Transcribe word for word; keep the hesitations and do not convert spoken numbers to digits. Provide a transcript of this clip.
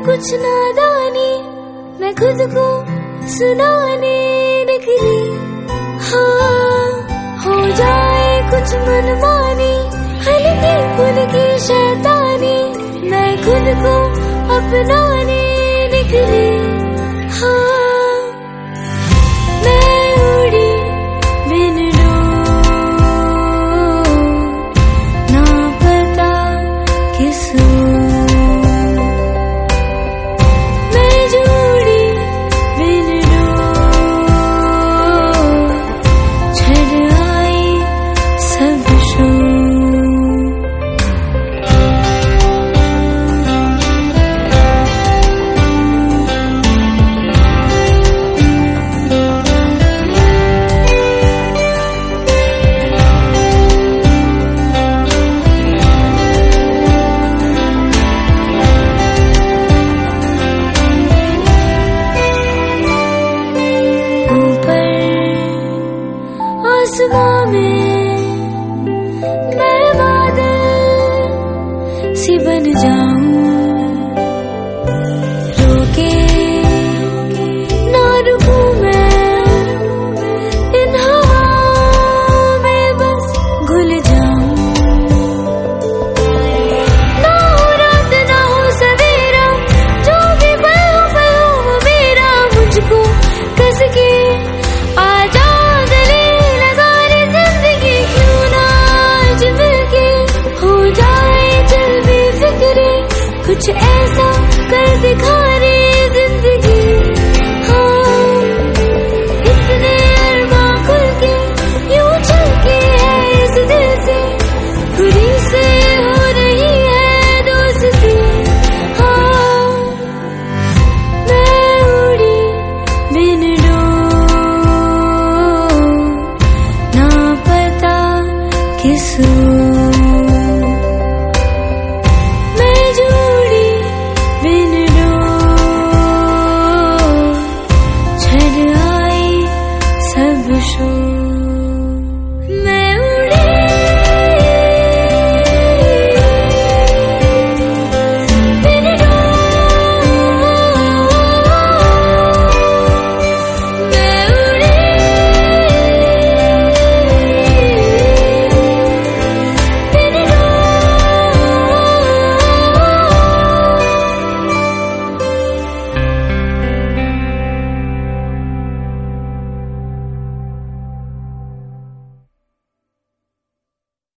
कुछ नादानी मैं खुद को सुनाने निकली। हाँ, हो जाए कुछ मनमानी, हल्की फुल्की शैतानी, मैं खुद को अपनाने निकली। हाँ, मैं उड़ी बिन डोर, ना पता किस आसमां में मैं बादल सी बन जाऊं, रोके ना रुकूं मैं इन हवाओं में, बस घुल जाऊं। ना हो रात ना हो सवेरा, जो भी पल हो पल हो वो मेरा, मुझको कस के आजा कुछ ऐसा कर दिखा।